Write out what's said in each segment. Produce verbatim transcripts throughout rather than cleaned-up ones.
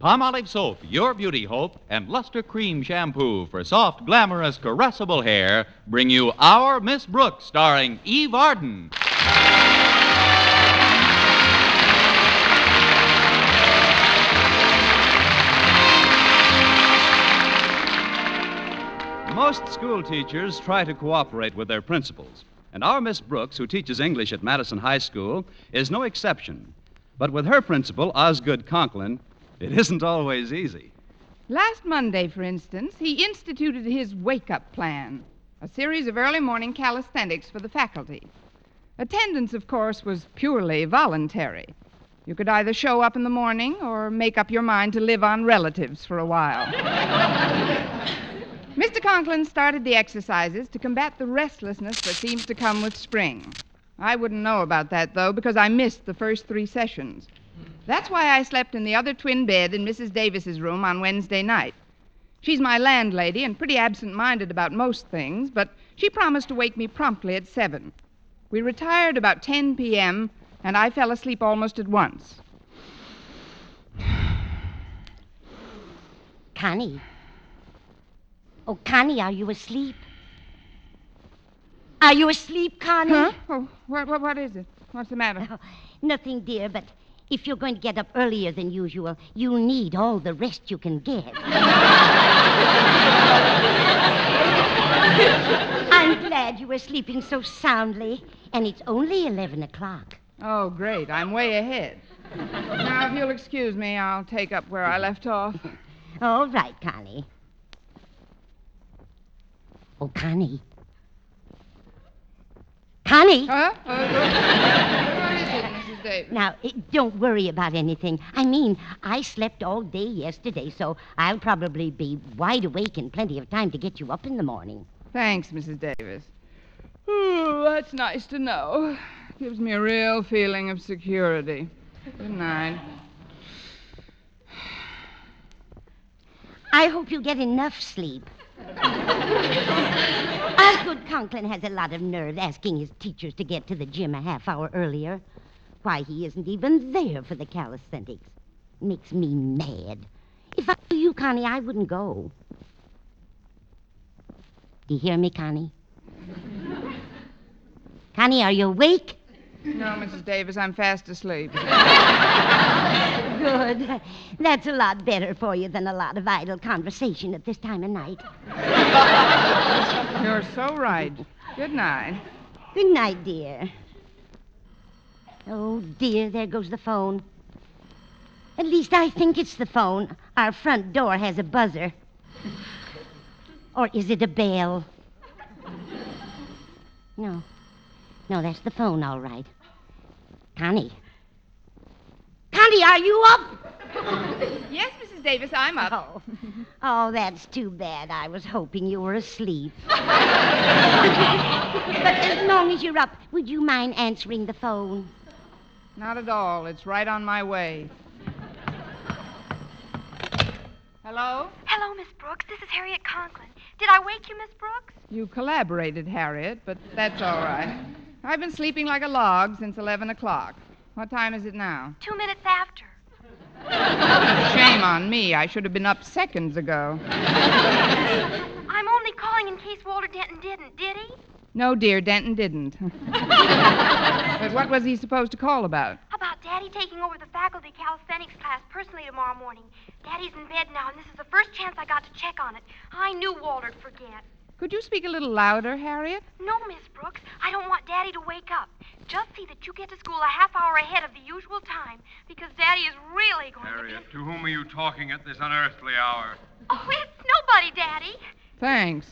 Palmolive Soap, your beauty hope, and Luster Cream Shampoo for soft, glamorous, caressable hair bring you Our Miss Brooks, starring Eve Arden. Most school teachers try to cooperate with their principals, and our Miss Brooks, who teaches English at Madison High School, is no exception. But with her principal, Osgood Conklin, it isn't always easy. Last Monday, for instance, he instituted his wake-up plan, a series of early morning calisthenics for the faculty. Attendance, of course, was purely voluntary. You could either show up in the morning or make up your mind to live on relatives for a while. Mister Conklin started the exercises to combat the restlessness that seems to come with spring. I wouldn't know about that, though, because I missed the first three sessions. That's why I slept in the other twin bed in Missus Davis's room on Wednesday night. She's my landlady and pretty absent-minded about most things, but she promised to wake me promptly at seven. We retired about ten p.m., and I fell asleep almost at once. Connie. Oh, Connie, are you asleep? Are you asleep, Connie? Huh? Oh, what, what, what is it? What's the matter? Oh, nothing, dear, but if you're going to get up earlier than usual, you'll need all the rest you can get. I'm glad you were sleeping so soundly, and it's only eleven o'clock. Oh, great. I'm way ahead. Now, if you'll excuse me, I'll take up where I left off. All right, Connie. Oh, Connie. Connie! Huh? Uh, what is it, Missus Davis? Now, eh, don't worry about anything. I mean, I slept all day yesterday, so I'll probably be wide awake in plenty of time to get you up in the morning. Thanks, Missus Davis. Ooh, that's nice to know. Gives me a real feeling of security. Good night. I hope you get enough sleep. Osgood Conklin has a lot of nerve asking his teachers to get to the gym a half hour earlier. Why, he isn't even there for the calisthenics. Makes me mad. If I were you, Connie, I wouldn't go. Do you hear me, Connie? Connie, are you awake? No, Missus Davis, I'm fast asleep. Good. That's a lot better for you than a lot of idle conversation at this time of night. You're so right. Good night. Good night, dear. Oh, dear, there goes the phone. At least I think it's the phone. Our front door has a buzzer. Or is it a bell? No. No, that's the phone, all right. Connie. Connie, are you up? Yes, Missus Davis, I'm up. Oh. Oh, that's too bad. I was hoping you were asleep. But as long as you're up, would you mind answering the phone? Not at all. It's right on my way. Hello? Hello, Miss Brooks. This is Harriet Conklin. Did I wake you, Miss Brooks? You collaborated, Harriet, but that's all right. I've been sleeping like a log since eleven o'clock. What time is it now? Two minutes after. Shame on me. I should have been up seconds ago. I'm only calling in case Walter Denton didn't, did he? No, dear, Denton didn't. But what was he supposed to call about? About Daddy taking over the faculty calisthenics class personally tomorrow morning. Daddy's in bed now, and this is the first chance I got to check on it. I knew Walter'd forget. Could you speak a little louder, Harriet? No, Miss Brooks. I don't want Daddy to wake up. Just see that you get to school a half hour ahead of the usual time, because Daddy is really going Harriet, to be... to whom are you talking at this unearthly hour? Oh, it's nobody, Daddy. Thanks.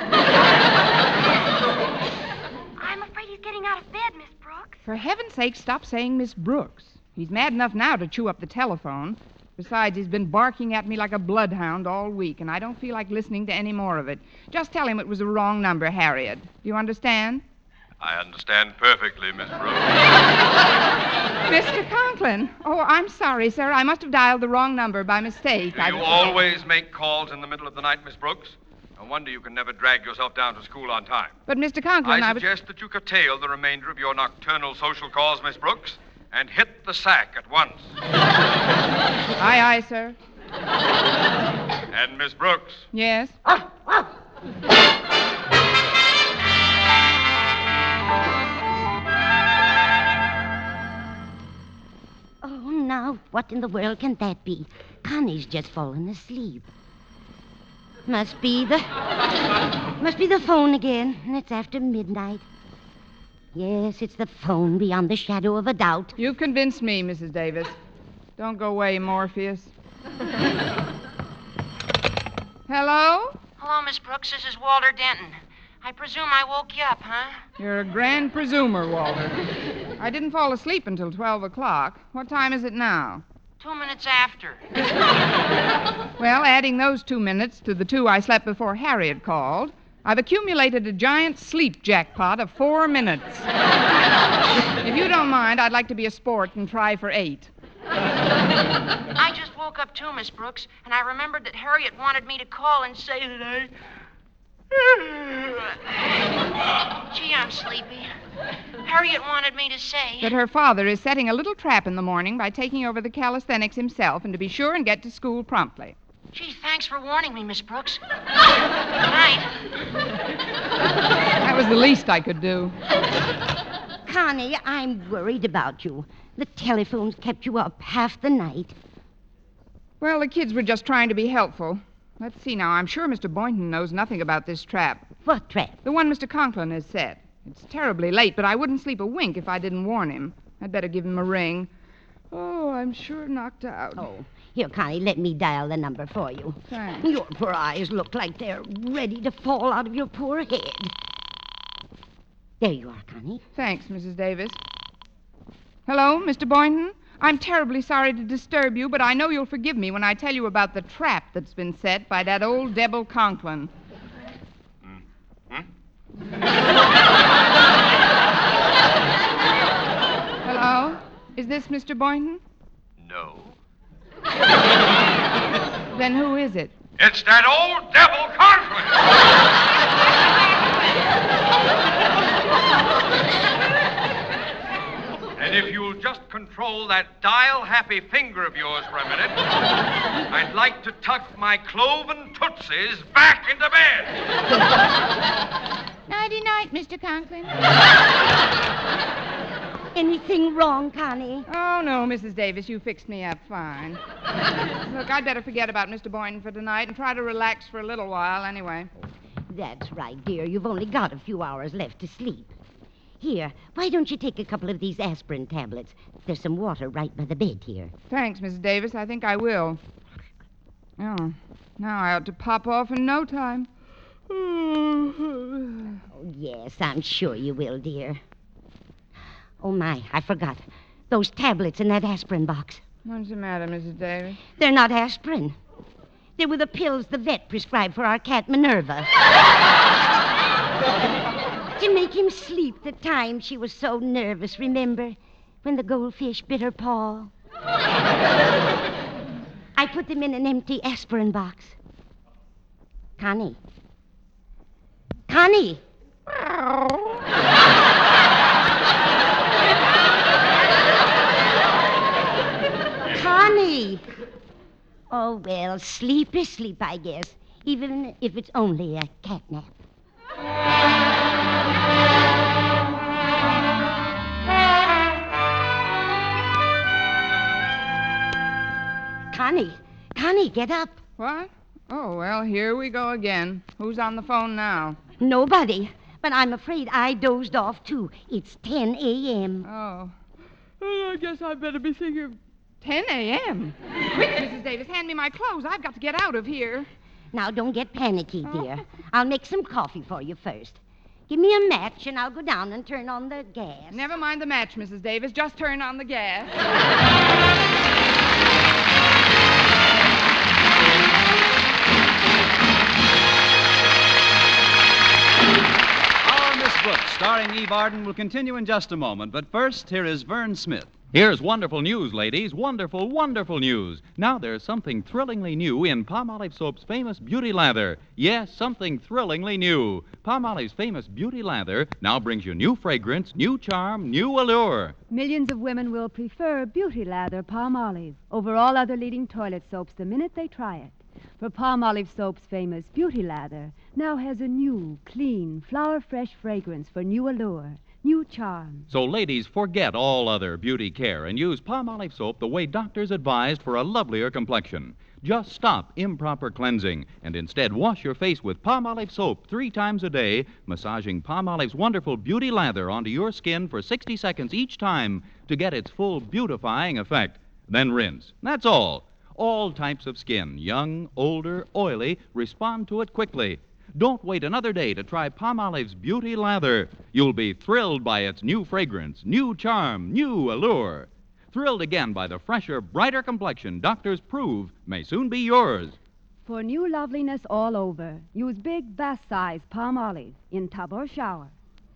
I'm afraid he's getting out of bed, Miss Brooks. For heaven's sake, stop saying Miss Brooks. He's mad enough now to chew up the telephone. Besides, he's been barking at me like a bloodhound all week, and I don't feel like listening to any more of it. Just tell him it was a wrong number, Harriet. Do you understand? I understand perfectly, Miss Brooks. Mister Conklin. Oh, I'm sorry, sir. I must have dialed the wrong number by mistake. Do I... you always make calls in the middle of the night, Miss Brooks? No wonder you can never drag yourself down to school on time. But, Mister Conklin, I, I was... suggest that you curtail the remainder of your nocturnal social calls, Miss Brooks, and hit the sack at once. Aye, aye, sir. And Miss Brooks. Yes? Oh, now, what in the world can that be? Connie's just fallen asleep. Must be the... Must be the phone again, and it's after midnight. Yes, it's the phone beyond the shadow of a doubt. You've convinced me, Missus Davis. Don't go away, Morpheus. Hello? Hello, Miss Brooks. This is Walter Denton. I presume I woke you up, huh? You're a grand presumer, Walter. I didn't fall asleep until twelve o'clock. What time is it now? Two minutes after. Well, adding those two minutes to the two I slept before Harriet called, I've accumulated a giant sleep jackpot of four minutes. If you don't mind, I'd like to be a sport and try for eight. I just woke up too, Miss Brooks, and I remembered that Harriet wanted me to call and say that I... Gee, I'm sleepy. Harriet wanted me to say... That her father is setting a little trap in the morning by taking over the calisthenics himself, and to be sure and get to school promptly. Gee, thanks for warning me, Miss Brooks. Good night. That was the least I could do. Connie, I'm worried about you. The telephone's kept you up half the night. Well, the kids were just trying to be helpful. Let's see now. I'm sure Mister Boynton knows nothing about this trap. What trap? The one Mister Conklin has set. It's terribly late, but I wouldn't sleep a wink if I didn't warn him. I'd better give him a ring. Oh, I'm sure knocked out. Oh, here, Connie, let me dial the number for you. Thanks. Your poor eyes look like they're ready to fall out of your poor head. There you are, Connie. Thanks, Missus Davis. Hello, Mister Boynton? I'm terribly sorry to disturb you, but I know you'll forgive me when I tell you about the trap that's been set by that old Devil Conklin. Hmm? Hello? Is this Mister Boynton? No. Then who is it? It's that old devil Conklin. And if you'll just control that dial-happy finger of yours for a minute, I'd like to tuck my cloven tootsies back into bed. Nighty-night, Mister Conklin. Anything wrong, Connie? Oh, no, Missus Davis, you fixed me up fine. Look, I'd better forget about Mister Boynton for tonight and try to relax for a little while anyway. That's right, dear. You've only got a few hours left to sleep. Here, why don't you take a couple of these aspirin tablets? There's some water right by the bed here. Thanks, Missus Davis. I think I will. Oh, now I ought to pop off in no time. Oh, yes, I'm sure you will, dear. Oh, my, I forgot. Those tablets in that aspirin box. What's the matter, Missus Davis? They're not aspirin. They were the pills the vet prescribed for our cat Minerva. To make him sleep the time she was so nervous, remember? When the goldfish bit her paw. I put them in an empty aspirin box. Connie. Connie! Connie! Oh, well, sleep is sleep, I guess, even if it's only a cat nap. Connie, Connie, get up. What? Oh, well, here we go again. Who's on the phone now? Nobody, but I'm afraid I dozed off, too. It's ten a.m. Oh. Well, I guess I'd better be thinking of ten a.m. Quick, Missus Davis, hand me my clothes. I've got to get out of here. Now, don't get panicky, dear. I'll make some coffee for you first. Give me a match, and I'll go down and turn on the gas. Never mind the match, Missus Davis. Just turn on the gas. Our Miss Brooks, starring Eve Arden, will continue in just a moment. But first, here is Vern Smith. Here's wonderful news, ladies. Wonderful, wonderful news. Now there's something thrillingly new in Palmolive Soap's famous beauty lather. Yes, something thrillingly new. Palmolive's famous beauty lather now brings you new fragrance, new charm, new allure. Millions of women will prefer Beauty Lather Palmolive over all other leading toilet soaps the minute they try it. For Palmolive Soap's famous Beauty Lather now has a new, clean, flower-fresh fragrance for new allure, new charm. So, ladies, forget all other beauty care and use Palmolive Soap the way doctors advised for a lovelier complexion. Just stop improper cleansing and instead wash your face with Palmolive Soap three times a day, massaging Palmolive's wonderful beauty lather onto your skin for sixty seconds each time to get its full beautifying effect. Then rinse. That's all. All types of skin, young, older, oily, respond to it quickly. Don't wait another day to try Palmolive's Beauty Lather. You'll be thrilled by its new fragrance, new charm, new allure. Thrilled again by the fresher, brighter complexion doctors prove may soon be yours. For new loveliness all over, use big bath-size Palmolive in tub or shower.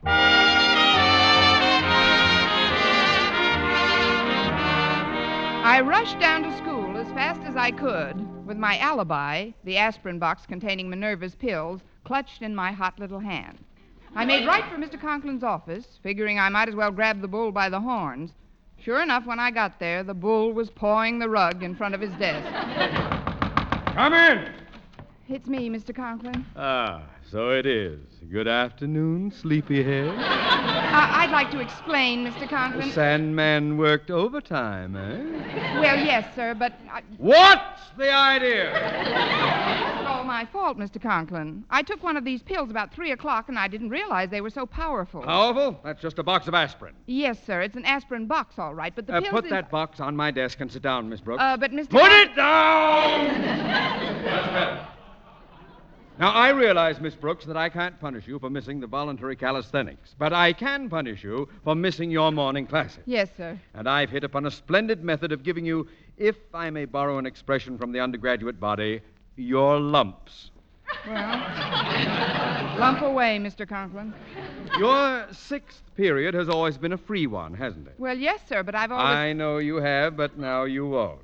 I rushed down to school as fast as I could with my alibi, the aspirin box containing Minerva's pills, clutched in my hot little hand. I made right for Mister Conklin's office, figuring I might as well grab the bull by the horns. Sure enough, when I got there, the bull was pawing the rug in front of his desk. Come in! It's me, Mister Conklin. Ah, so it is. Good afternoon, sleepyhead. Uh, I'd like to explain, Mister The Conklin. Sandman worked overtime, eh? Well, yes, sir, but I... What's the idea? It's all my fault, Mister Conklin. I took one of these pills about three o'clock, and I didn't realize they were so powerful. Powerful? That's just a box of aspirin. Yes, sir. It's an aspirin box, all right, but the Uh, pills... put in- that box on my desk and sit down, Miss Brooks. Uh, but Mister Put Con- it down! That's better. Now, I realize, Miss Brooks, that I can't punish you for missing the voluntary calisthenics, but I can punish you for missing your morning classes. Yes, sir. And I've hit upon a splendid method of giving you, if I may borrow an expression from the undergraduate body, your lumps. Well, lump away, Mister Conklin. Your sixth period has always been a free one, hasn't it? Well, yes, sir, but I've always... I know you have, but now you won't.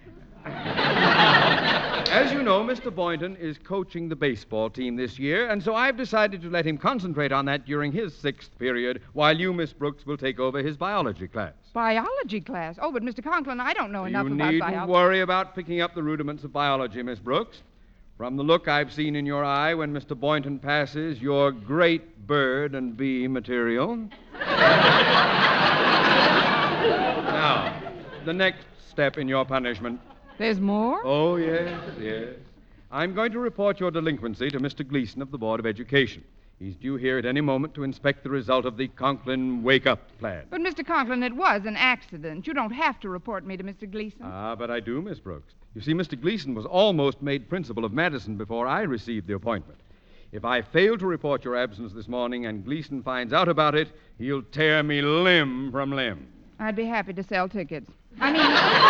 As you know, Mister Boynton is coaching the baseball team this year, and so I've decided to let him concentrate on that during his sixth period, while you, Miss Brooks, will take over his biology class. Biology class? Oh, but Mister Conklin, I don't know enough you about needn't biology. worry about picking up the rudiments of biology, Miss Brooks. From the look I've seen in your eye when Mister Boynton passes, you're great bird and bee material. Now, the next step in your punishment. There's more? Oh, yes, yes. I'm going to report your delinquency to Mister Gleason of the Board of Education. He's due here at any moment to inspect the result of the Conklin wake-up plan. But, Mister Conklin, it was an accident. You don't have to report me to Mister Gleason. Ah, but I do, Miss Brooks. You see, Mister Gleason was almost made principal of Madison before I received the appointment. If I fail to report your absence this morning and Gleason finds out about it, he'll tear me limb from limb. I'd be happy to sell tickets. I mean, uh,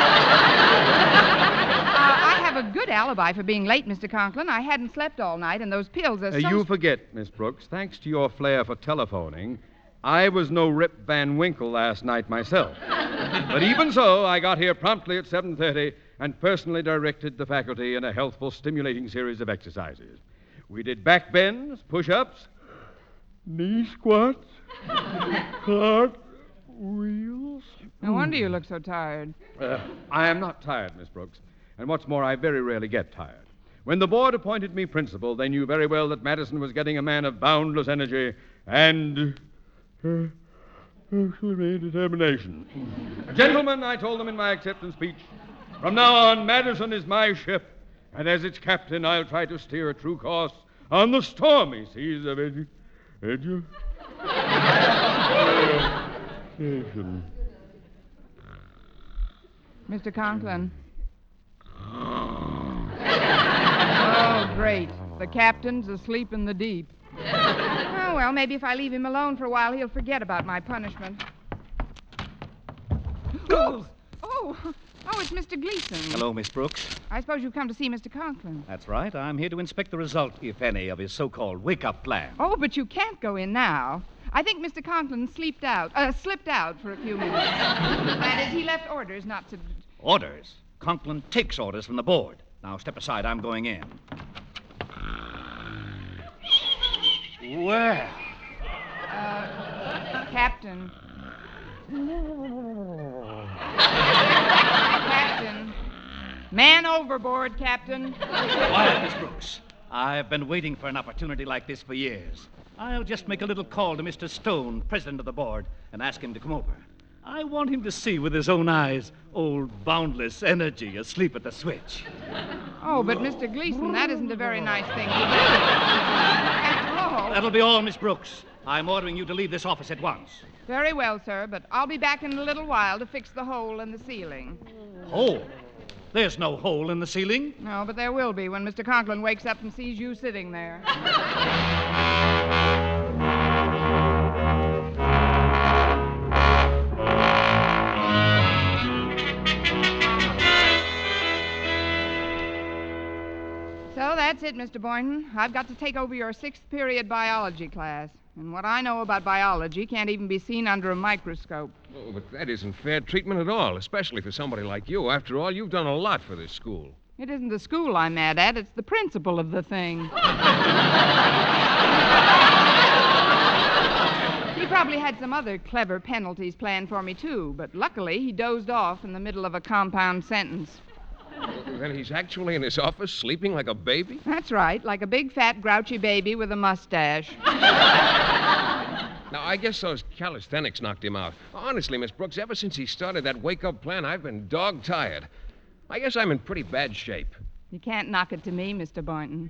I have a good alibi for being late, Mister Conklin. I hadn't slept all night, and those pills are Uh, so... you forget, Miss Brooks, thanks to your flair for telephoning, I was no Rip Van Winkle last night myself. But even so, I got here promptly at seven thirty and personally directed the faculty in a healthful, stimulating series of exercises. We did back bends, push-ups, knee squats, cart wheels. No wonder you look so tired. Uh, I am not tired, Miss Brooks. And what's more, I very rarely get tired. When the board appointed me principal, they knew very well that Madison was getting a man of boundless energy and uh, determination. Gentlemen, I told them in my acceptance speech, from now on, Madison is my ship, and as its captain, I'll try to steer a true course on the stormy seas of edu- edu- education. Mister Conklin. Oh, great. The captain's asleep in the deep. Oh, well, maybe if I leave him alone for a while, he'll forget about my punishment. Oh, oh, oh, it's Mister Gleason. Hello, Miss Brooks. I suppose you've come to see Mister Conklin. That's right. I'm here to inspect the result, if any, of his so-called wake-up plan. Oh, but you can't go in now. I think Mister Conklin sleeped out, uh, slipped out for a few minutes. That is, he left orders not to... Orders? Conklin takes orders from the board. Now, step aside. I'm going in. Well... Uh, Captain. Captain. Man overboard, Captain. Quiet, Miss Brooks. I've been waiting for an opportunity like this for years. I'll just make a little call to Mister Stone, president of the board, and ask him to come over. I want him to see with his own eyes old boundless energy asleep at the switch. Oh, but Mister Gleason, that isn't a very nice thing to do. After all... That'll be all, Miss Brooks. I'm ordering you to leave this office at once. Very well, sir, but I'll be back in a little while to fix the hole in the ceiling. Hole? There's no hole in the ceiling. No, but there will be when Mister Conklin wakes up and sees you sitting there. So that's it, Mister Boynton. I've got to take over your sixth period biology class. And what I know about biology can't even be seen under a microscope. Oh, but that isn't fair treatment at all, especially for somebody like you. After all, you've done a lot for this school. It isn't the school I'm mad at, it's the principal of the thing. He probably had some other clever penalties planned for me, too, but luckily he dozed off in the middle of a compound sentence. Well, then he's actually in his office sleeping like a baby? That's right, like a big, fat, grouchy baby with a mustache. Now, I guess those calisthenics knocked him out. Honestly, Miss Brooks, ever since he started that wake-up plan, I've been dog-tired. I guess I'm in pretty bad shape. You can't knock it to me, Mister Boynton.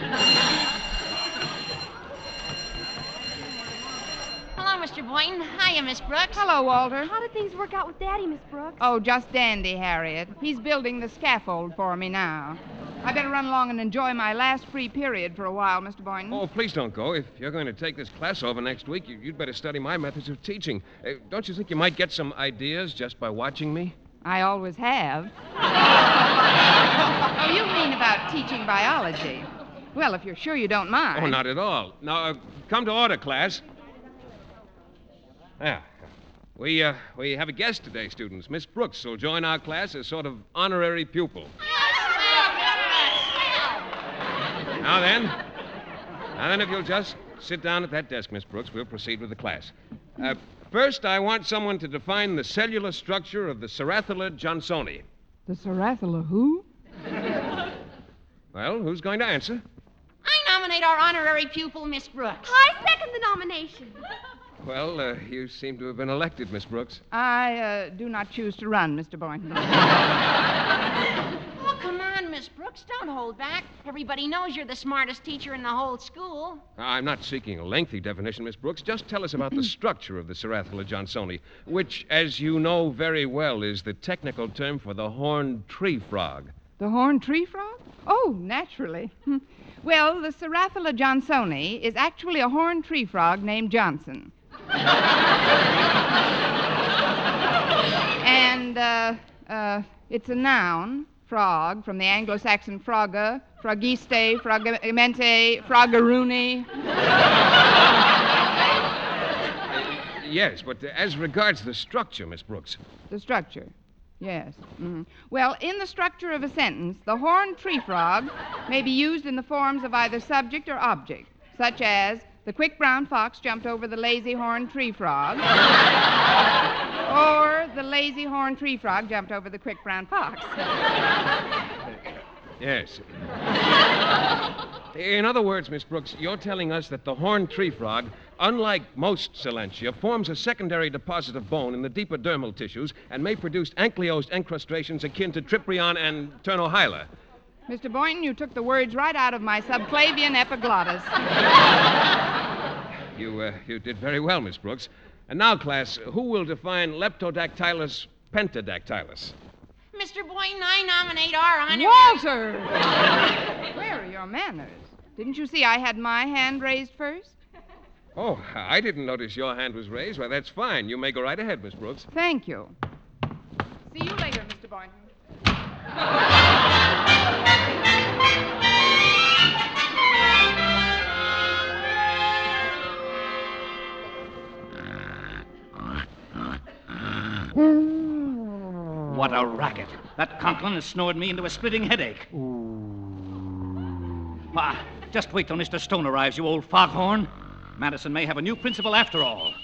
Hello, Mister Boynton. Hiya, Miss Brooks. Hello, Walter. How did things work out with Daddy, Miss Brooks? Oh, just dandy, Harriet. He's building the scaffold for me now. I better run along and enjoy my last free period for a while, Mister Boynton. Oh, please don't go. If you're going to take this class over next week, you- you'd better study my methods of teaching. Uh, don't you think you might get some ideas just by watching me? I always have. Oh, you mean about teaching biology? Well, if you're sure you don't mind. Oh, not at all. Now, uh, come to order, class. Yeah. We, uh, we have a guest today, students. Miss Brooks will join our class as sort of honorary pupil. Now then, now then, if you'll just sit down at that desk, Miss Brooks, we'll proceed with the class. Uh, first, I want someone to define the cellular structure of the Cerathula johnsoni. The Cerathula who? Well, who's going to answer? I nominate our honorary pupil, Miss Brooks. I second the nomination. Well, uh, you seem to have been elected, Miss Brooks. I uh, do not choose to run, Mister Boynton. Oh, come on, Miss Brooks. Don't hold back. Everybody knows you're the smartest teacher in the whole school. I'm not seeking a lengthy definition, Miss Brooks. Just tell us about the structure of the Cerathula johnsoni, which, as you know very well, is the technical term for the horned tree frog. The horned tree frog? Oh, naturally. Well, the Cerathula johnsoni is actually a horned tree frog named Johnson. And uh, uh, it's a noun, frog, from the Anglo-Saxon frogga, frogiste, frogamente, frogaroony. Yes, but uh, as regards the structure, Miss Brooks. The structure. Yes. Mhm. Well, in the structure of a sentence, the horned tree frog may be used in the forms of either subject or object, such as the quick brown fox jumped over the lazy horned tree frog, or the lazy horned tree frog jumped over the quick brown fox. Yes. In other words, Miss Brooks, you're telling us that the horned tree frog, unlike most Silentia, forms a secondary deposit of bone in the deeper dermal tissues and may produce ankylosed encrustations akin to Tryprion and Turnohyla. Mister Boynton, you took the words right out of my subclavian epiglottis. You, uh, you did very well, Miss Brooks. And now, class, who will define Leptodactylus pentadactylus? Mister Boynton, I nominate our honorary... Walter! Where are your manners? Didn't you see I had my hand raised first? Oh, I didn't notice your hand was raised. Well, that's fine. You may go right ahead, Miss Brooks. Thank you. See you later, Mister Boynton. What a racket. That Conklin has snored me into a splitting headache. Ah, just wait till Mister Stone arrives, you old foghorn. Madison may have a new principal after all.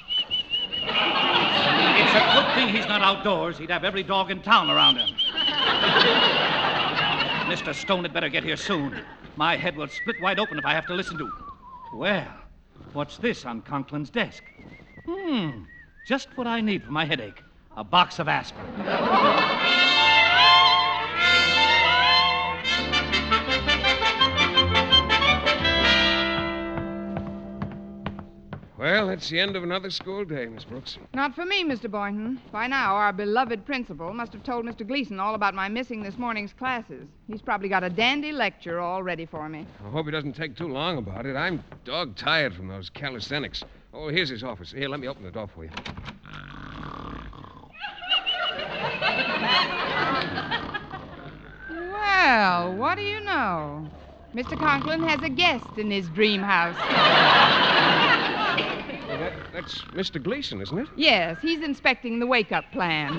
It's a good thing he's not outdoors. He'd have every dog in town around him. Mister Stone had better get here soon. My head will split wide open if I have to listen to... Well, what's this on Conklin's desk? Hmm, just what I need for my headache. A box of aspirin. Well, that's the end of another school day, Miss Brooks. Not for me, Mister Boynton. By now, our beloved principal must have told Mister Gleason all about my missing this morning's classes. He's probably got a dandy lecture all ready for me. I hope he doesn't take too long about it. I'm dog tired from those calisthenics. Oh, here's his office. Here, let me open the door for you. Well, what do you know? Mister Conklin has a guest in his dream house. Well, that, that's Mister Gleason, isn't it? Yes, he's inspecting the wake-up plan.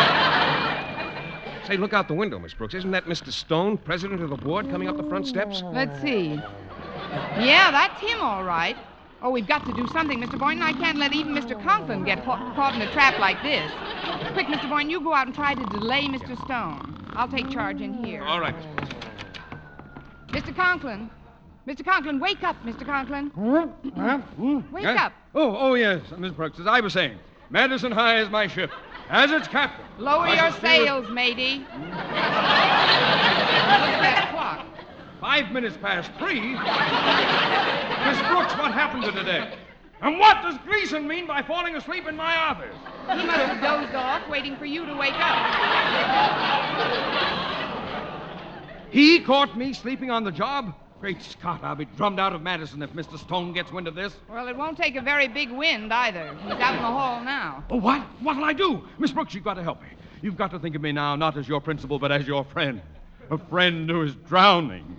Say, look out the window, Miss Brooks. Isn't that Mister Stone, president of the board, coming up the front steps? Let's see. Yeah, that's him, all right. Oh, we've got to do something, Mister Boynton. I can't let even Mister Conklin get ca- caught in a trap like this. Quick, Mister Boynton, you go out and try to delay Mister Stone. I'll take charge in here. All right, Miss Brooks. Mister Conklin. Mister Conklin, wake up, Mister Conklin. Wake Huh? up. Oh, oh, yes, Miss Brooks. As I was saying, Madison High is my ship. As its captain. Lower I your shall steer- sails, matey. Look at that clock. Five minutes past three. Miss Brooks, what happened to today? And what does Gleason mean by falling asleep in my office? He must have dozed off waiting for you to wake up. He caught me sleeping on the job? Great Scott, I'll be drummed out of Madison if Mister Stone gets wind of this. Well, it won't take a very big wind either. He's out in the hall now. Oh, what? What'll I do? Miss Brooks, you've got to help me. You've got to think of me now, not as your principal, but as your friend. A friend who is drowning.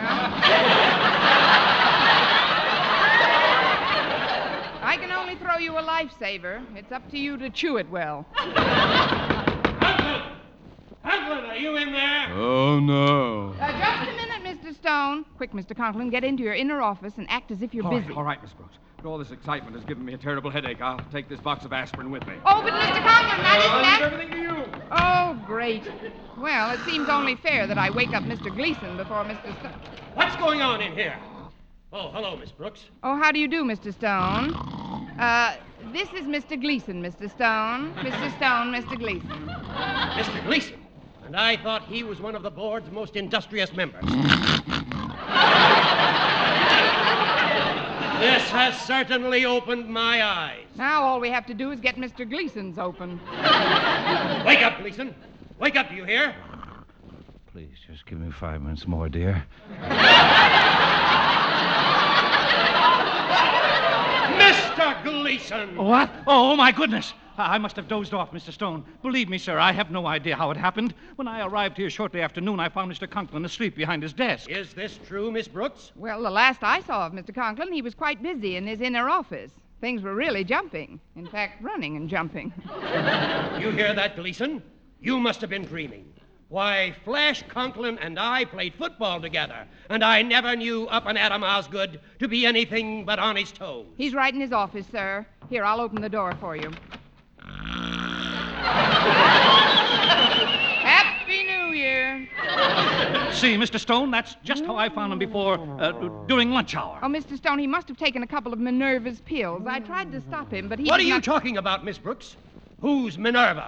I can only throw you a lifesaver. It's up to you to chew it well. Conklin! Conklin, are you in there? Oh, no. Uh, just a minute, Mister Stone. Quick, Mister Conklin, get into your inner office and act as if you're All busy. right, all right, Miss Brooks. But all this excitement has given me a terrible headache. I'll take this box of aspirin with me. Oh, but Mister Conklin, that I'll isn't leave that... everything to you. Oh, great. Well, it seems only fair that I wake up Mister Gleason before Mister Stone. What's going on in here? Oh, hello, Miss Brooks. Oh, how do you do, Mister Stone? Uh, this is Mister Gleason, Mister Stone. Mister Stone, Mister Gleason. Mister Gleason. And I thought he was one of the board's most industrious members. This has certainly opened my eyes. Now all we have to do is get Mister Gleason's open. Wake up, Gleason. Wake up, do you hear? Please, just give me five minutes more, dear. Mister Gleason! What? Oh, my goodness. I must have dozed off, Mister Stone. Believe me, sir, I have no idea how it happened. When I arrived here shortly after noon, I found Mister Conklin asleep behind his desk. Is this true, Miss Brooks? Well, the last I saw of Mister Conklin, he was quite busy in his inner office. Things were really jumping. In fact, running and jumping. You hear that, Gleason? You must have been dreaming. Why, Flash Conklin and I played football together, and I never knew up and Adam Osgood to be anything but on his toes. He's right in his office, sir. Here, I'll open the door for you. Happy New Year. See, Mister Stone, that's just how I found him before, uh, during lunch hour. Oh, Mister Stone, he must have taken a couple of Minerva's pills. I tried to stop him, but he... What did are you not... talking about, Miss Brooks? Who's Minerva?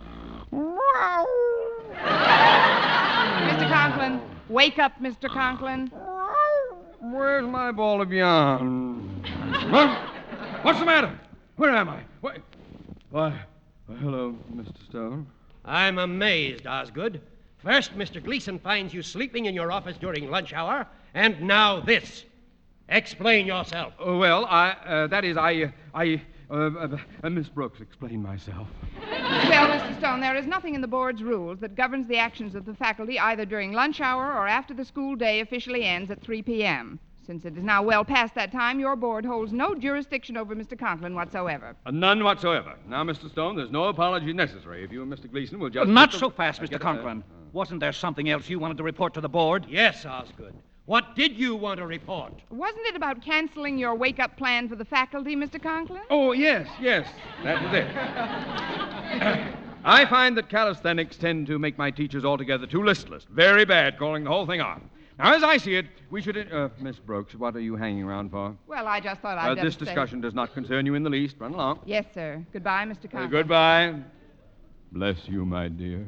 Mister Conklin, wake up, Mister Conklin. Where's my ball of yarn? Huh? What's the matter? Where am I? Why, why, why, hello, Mister Stone. I'm amazed, Osgood. First, Mister Gleason finds you sleeping in your office during lunch hour, and now this. Explain yourself. Oh, well, I, uh, that is, I, uh, I, uh, uh, uh, Miss Brooks, explain myself. Well, Mister Stone, there is nothing in the board's rules that governs the actions of the faculty either during lunch hour or after the school day officially ends at three p.m. Since it is now well past that time, your board holds no jurisdiction over Mister Conklin whatsoever. Uh, none whatsoever. Now, Mister Stone, there's no apology necessary. If you and Mister Gleason will just... Not get the- so fast, uh, Mister get, uh, Conklin. Wasn't there something else you wanted to report to the board? Yes, Osgood. What did you want to report? Wasn't it about canceling your wake-up plan for the faculty, Mister Conklin? Oh, yes, yes. That was it. I find that calisthenics tend to make my teachers altogether too listless. Very bad calling the whole thing off. Now, as I see it, we should... Uh, Miss Brooks, what are you hanging around for? Well, I just thought I'd Uh, better this say- discussion does not concern you in the least. Run along. Yes, sir. Goodbye, Mister Uh, Conklin. goodbye. Bless you, my dear.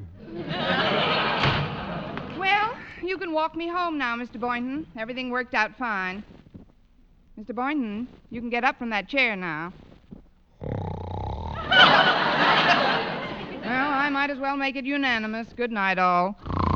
Well, you can walk me home now, Mister Boynton. Everything worked out fine. Mister Boynton, you can get up from that chair now. Well, I might as well make it unanimous. Good night, all.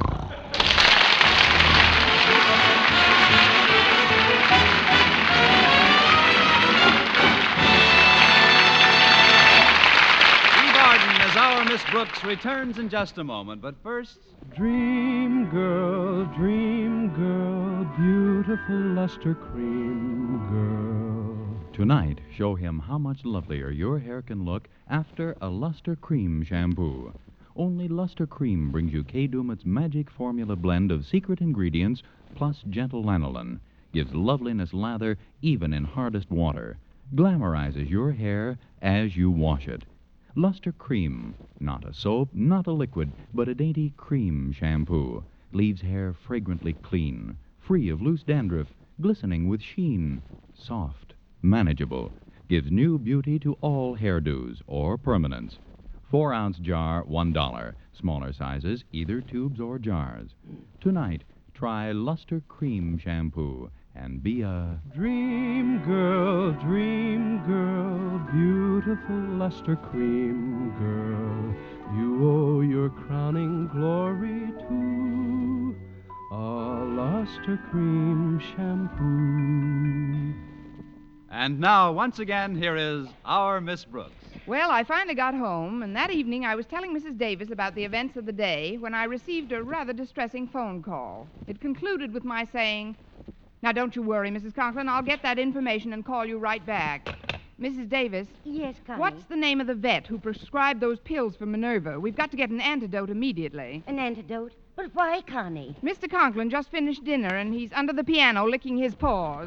Eve Arden as our Miss Brooks returns in just a moment. But first, Dream girl, dream girl, beautiful luster cream girl. Tonight, show him how much lovelier your hair can look after a Luster Cream shampoo. Only Luster Cream brings you Kay Daumit's magic formula blend of secret ingredients plus gentle lanolin. Gives loveliness lather even in hardest water. Glamorizes your hair as you wash it. Luster Cream, not a soap, not a liquid, but a dainty cream shampoo. Leaves hair fragrantly clean, free of loose dandruff, glistening with sheen, soft, manageable. Gives new beauty to all hairdos or permanents. Four ounce jar, one dollar. Smaller sizes, either tubes or jars. Tonight, try Luster Cream shampoo and be a Dream girl, dream girl, beautiful luster cream girl. You owe your crowning glory to a luster cream shampoo. and now, once again, here is our Miss Brooks. Well, I finally got home, and that evening I was telling Missus Davis about the events of the day when I received a rather distressing phone call. It concluded with my saying, "Now, don't you worry, Missus Conklin. I'll get that information and call you right back." Missus Davis? Yes, Connie? What's the name of the vet who prescribed those pills for Minerva? We've got to get an antidote immediately. An antidote? But why, Connie? Mister Conklin just finished dinner, and he's under the piano licking his paws.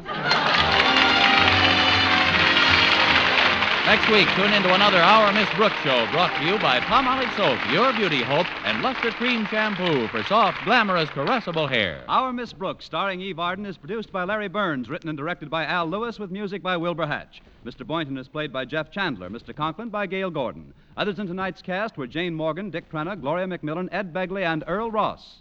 Next week, tune into another Our Miss Brooks show brought to you by Palmolive Soap, your beauty hope, and Luster Cream Shampoo for soft, glamorous, caressable hair. Our Miss Brooks, starring Eve Arden, is produced by Larry Burns, written and directed by Al Lewis, with music by Wilbur Hatch. Mister Boynton is played by Jeff Chandler, Mister Conklin by Gail Gordon. Others in tonight's cast were Jane Morgan, Dick Trenna, Gloria McMillan, Ed Begley, and Earl Ross.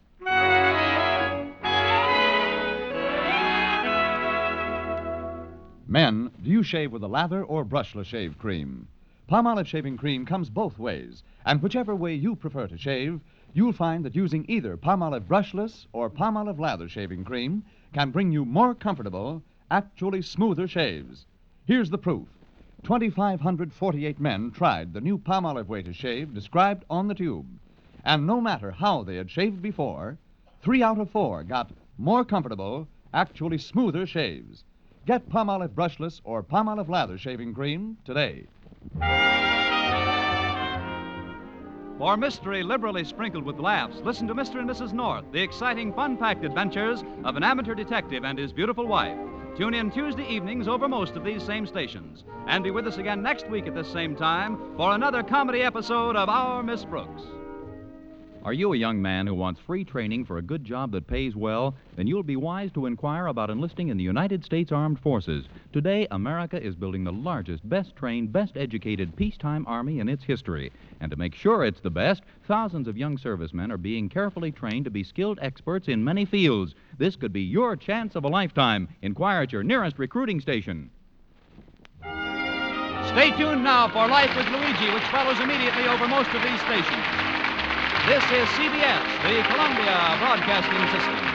Men, do you shave with a lather or brushless shave cream? Palmolive shaving cream comes both ways, and whichever way you prefer to shave, you'll find that using either Palmolive brushless or Palmolive lather shaving cream can bring you more comfortable, actually smoother shaves. Here's the proof. two thousand five hundred forty-eight men tried the new Palmolive way to shave described on the tube. And no matter how they had shaved before, three out of four got more comfortable, actually smoother shaves. Get Palmolive brushless or Palmolive lather shaving cream today. For mystery liberally sprinkled with laughs, listen to Mister and Missus North, the exciting, fun-packed adventures of an amateur detective and his beautiful wife. Tune in Tuesday evenings over most of these same stations. And be with us again next week at this same time for another comedy episode of Our Miss Brooks. Are you a young man who wants free training for a good job that pays well? Then you'll be wise to inquire about enlisting in the United States Armed Forces. Today, America is building the largest, best-trained, best-educated peacetime army in its history. And to make sure it's the best, thousands of young servicemen are being carefully trained to be skilled experts in many fields. This could be your chance of a lifetime. Inquire at your nearest recruiting station. Stay tuned now for Life with Luigi, which follows immediately over most of these stations. This is C B S, the Columbia Broadcasting System.